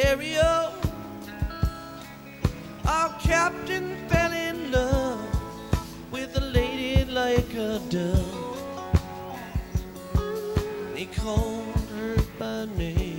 stereo. Our captain fell in love with a lady like a dove. He called her by name.